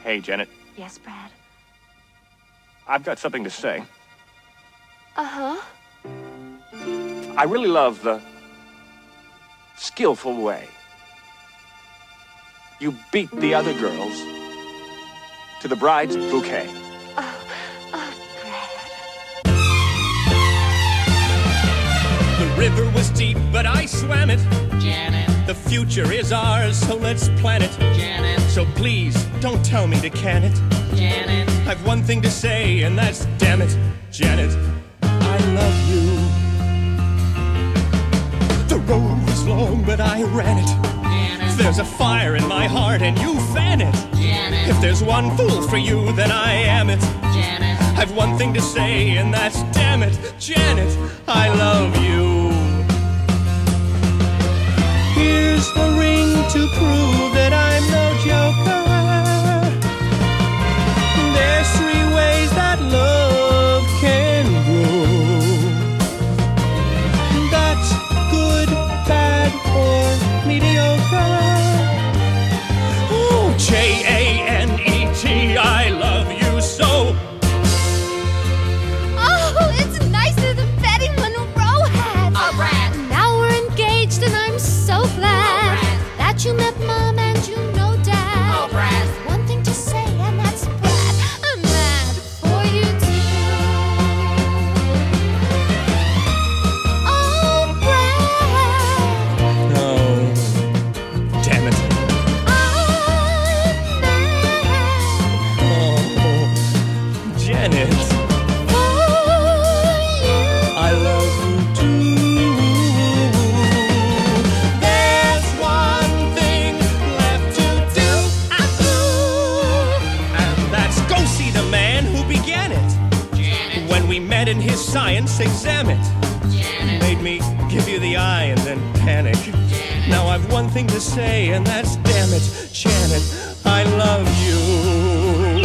Hey, Janet. Yes, Brad? I've got something to say. Uh-huh. I really love the skillful way you beat the other girls to the bride's bouquet. Brad. The river was deep, but I swam it. Janet, The future is ours, so let's plan it. Janet, So please, don't tell me to can it. Janet, I've one thing to say, and that's damn it, Janet, I love you. The road was long, but I ran it. Janet, There's a fire in my heart, and you fan it. Janet, If there's one fool for you, then I am it. Janet, I've one thing to say, and that's damn it, Janet, I love you. Here's the ring to prove that I'm no joker. There's 3 ways that love can grow. That's good, bad, or mediocre. Oh, Janet, I love you so. Oh, it's nicer than Betty Monroe had. Oh, Brad. Now we're engaged and I'm so glad Brad. that you met Mom and you know Dad. Oh, Brad. One thing to say and that's Brad. I'm mad for you too. Oh, Brad. Oh, damn it. I'm mad Oh, Janet, for you. I love you too. There's one thing left to do, and that's go see the man who began it. Janet, When we met in his science exam, it Janet, made me give you the eye and then panic. Now I've one thing to say, and that's damn it, Janet, I love you.